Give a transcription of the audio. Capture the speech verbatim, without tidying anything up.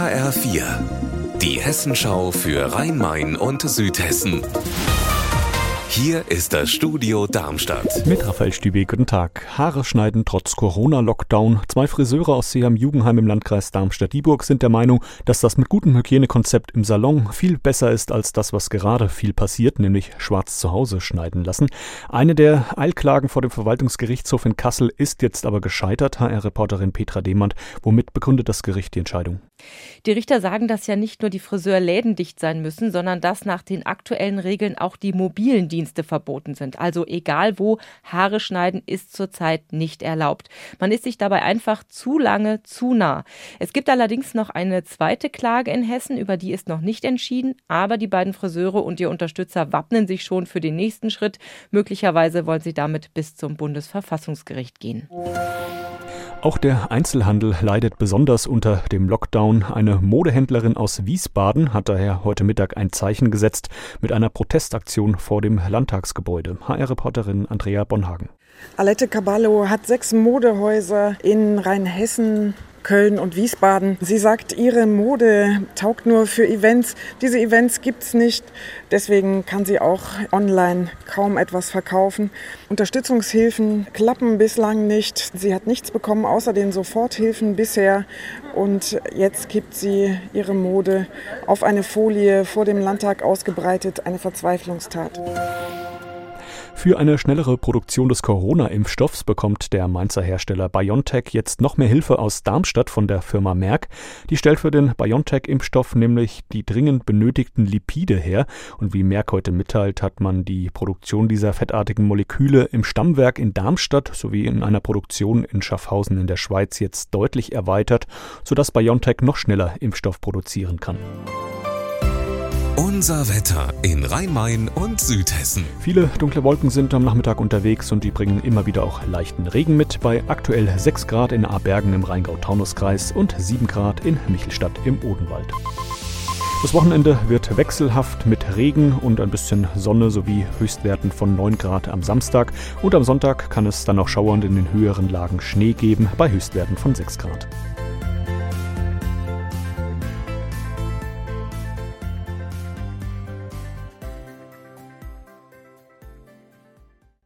H R vier, die Hessenschau für Rhein-Main und Südhessen. Hier ist das Studio Darmstadt. Mit Raphael Stübe, guten Tag. Haare schneiden trotz Corona-Lockdown. Zwei Friseure aus Seeham-Jugenheim im Landkreis Darmstadt-Dieburg sind der Meinung, dass das mit gutem Hygienekonzept im Salon viel besser ist als das, was gerade viel passiert, nämlich schwarz zu Hause schneiden lassen. Eine der Eilklagen vor dem Verwaltungsgerichtshof in Kassel ist jetzt aber gescheitert. H R-Reporterin Petra Demand, womit begründet das Gericht die Entscheidung? Die Richter sagen, dass ja nicht nur die Friseurläden dicht sein müssen, sondern dass nach den aktuellen Regeln auch die mobilen Dienste verboten sind. Also egal wo, Haare schneiden ist zurzeit nicht erlaubt. Man ist sich dabei einfach zu lange zu nah. Es gibt allerdings noch eine zweite Klage in Hessen, über die ist noch nicht entschieden, aber die beiden Friseure und ihr Unterstützer wappnen sich schon für den nächsten Schritt. Möglicherweise wollen sie damit bis zum Bundesverfassungsgericht gehen. Auch der Einzelhandel leidet besonders unter dem Lockdown. Eine Modehändlerin aus Wiesbaden hat daher heute Mittag ein Zeichen gesetzt mit einer Protestaktion vor dem Landtagsgebäude. H R-Reporterin Andrea Bonhagen. Alette Caballo hat sechs Modehäuser in Rheinhessen, Köln und Wiesbaden. Sie sagt, ihre Mode taugt nur für Events. Diese Events gibt's nicht. Deswegen kann sie auch online kaum etwas verkaufen. Unterstützungshilfen klappen bislang nicht. Sie hat nichts bekommen, außer den Soforthilfen bisher. Und jetzt gibt sie ihre Mode auf eine Folie vor dem Landtag ausgebreitet. Eine Verzweiflungstat. Für eine schnellere Produktion des Corona-Impfstoffs bekommt der Mainzer Hersteller BioNTech jetzt noch mehr Hilfe aus Darmstadt von der Firma Merck. Die stellt für den BioNTech-Impfstoff nämlich die dringend benötigten Lipide her. Und wie Merck heute mitteilt, hat man die Produktion dieser fettartigen Moleküle im Stammwerk in Darmstadt sowie in einer Produktion in Schaffhausen in der Schweiz jetzt deutlich erweitert, sodass BioNTech noch schneller Impfstoff produzieren kann. Unser Wetter in Rhein-Main und Südhessen. Viele dunkle Wolken sind am Nachmittag unterwegs und die bringen immer wieder auch leichten Regen mit. Bei aktuell sechs Grad in Abergen im Rheingau-Taunus-Kreis und sieben Grad in Michelstadt im Odenwald. Das Wochenende wird wechselhaft mit Regen und ein bisschen Sonne sowie Höchstwerten von neun Grad am Samstag. Und am Sonntag kann es dann auch schauernd in den höheren Lagen Schnee geben bei Höchstwerten von sechs Grad.